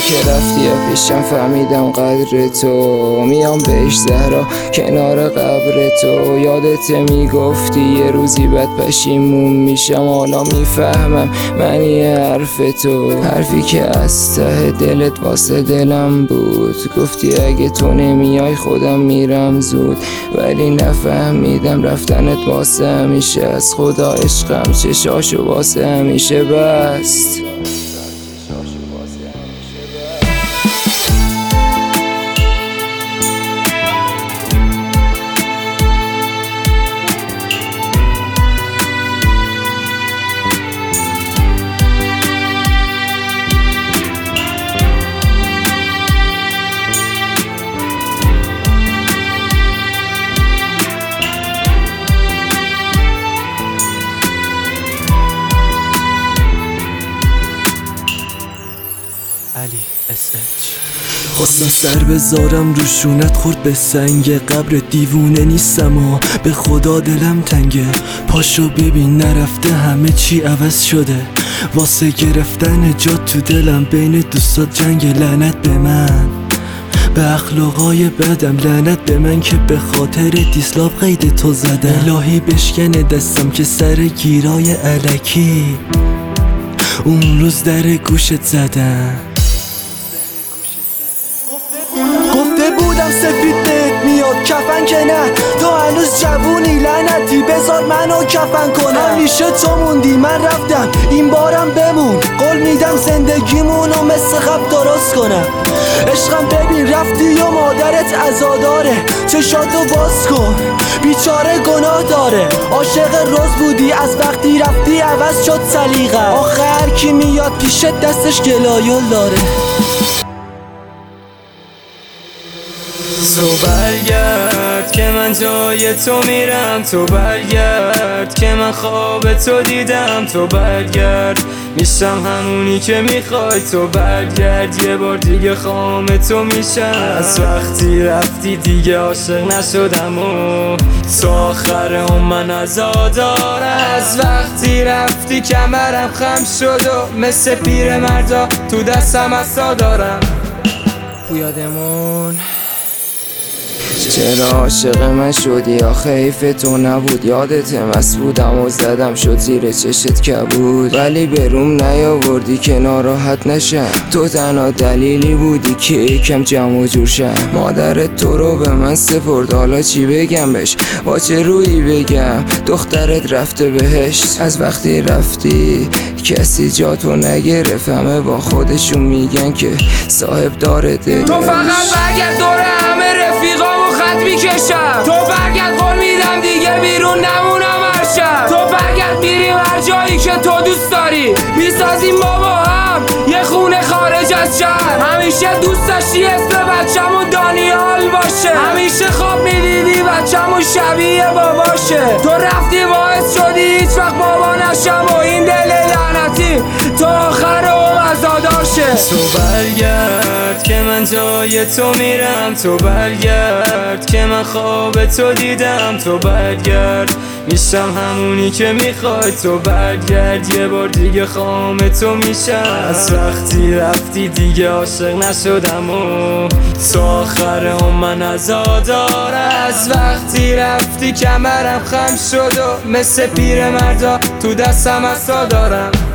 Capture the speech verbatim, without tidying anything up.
که رفتی پیشم فهمیدم قدر تو، میام بهش زهرا کنار قبر تو. یادت میگفتی یه روزی بد پشیمون میشم، حالا میفهمم معنی حرف تو. حرفی که از ته دلت واسه دلم بود، گفتی اگه تو نمیای خودم میرم زود. ولی نفهمیدم رفتنت واسه همیشه، از خدا عشقم چشاشو واسه همیشه بست. علی اس اچ خواستم سر بذارم رو شونت، خورد به سنگ قبر. دیوونه نیستم و به خدا دلم تنگه. پاشو ببین نرفته همه چی عوض شده، واسه گرفتن جا تو دلم بین دوستات جنگ. لعنت به من به اخلاقای بدم، لعنت به من که به خاطر دیسلاف قید تو زدم. الهی بشکنه دستم که سر گیرای الکی اون روز در گوشت زدم. گفته بودم سفید بهت میاد کفن که نه، تو هنوز جوونی لعنتی بذار منو کفن کنم. همیشه تو موندی من رفتم این بارم بمون، قول میدم زندگیمونو مثل قبل درست کنم. عشقم ببین رفتی و مادرت عزاداره، چشاتو باز کن بیچاره گناه داره. عاشق روز بودی از وقتی رفتی عوض شد سلیقه، آخر کی میاد پیشت دستش گلایل داره. تو برگرد که من جای تو میرم، تو برگرد که من خواب تو دیدم، تو برگرد میشم همونی که میخوای، تو برگرد یه بار دیگه خام تو میشم. از وقتی رفتی دیگه عاشق نشدم و تا آخر اون من عزادار. از وقتی رفتی کمرم خم شد و مثل پیر مردا تو دستم عصا دارم. یادمون چرا عاشق من شدی آخه حیف تو نبود. یادت مست بودم و زدم شد زیر چشت کبود، ولی بروم نیاوردی که ناراحت نشم. تو تنها دلیلی بودی که یکم جمع و جور شم. مادرت تو رو به من سپرد، حالا چی بگم بهش، با چه رویی بگم دخترت رفته بهشت. از وقتی رفتی کسی جا تو نگرفت، همه با خودشون میگن که صاحب داره دلش. تو فقط برگرد دور همه رفیقامو خط میکشم، تو برگرد قول میدم دیگه بیرون نمونم هر شب. تو برگرد میریم هر جایی که تو دوست داری، میسازیم ما با هم یه خونه خارج از شهر. همیشه دوست داشتی اسم بچه‌مون دانیال باشه، همیشه خواب میدیدی بچه‌مون شبیه باباشه. تو رفتی باعث شدی هیچ وقت بابا نشم و این دل لعنتی تا آخر اون عزادار شه. تو برگرد که من جای تو میرم، تو برگرد که من خواب تو دیدم، تو برگرد میشم همونی که میخوای، تو برگرد یه بار دیگه خام تو میشم. از وقتی رفتی دیگه عاشق نشدم و تا آخر اون من عزادار. از وقتی رفتی کمرم خم شد و مثل پیر مردا تو دستم عصا دارم.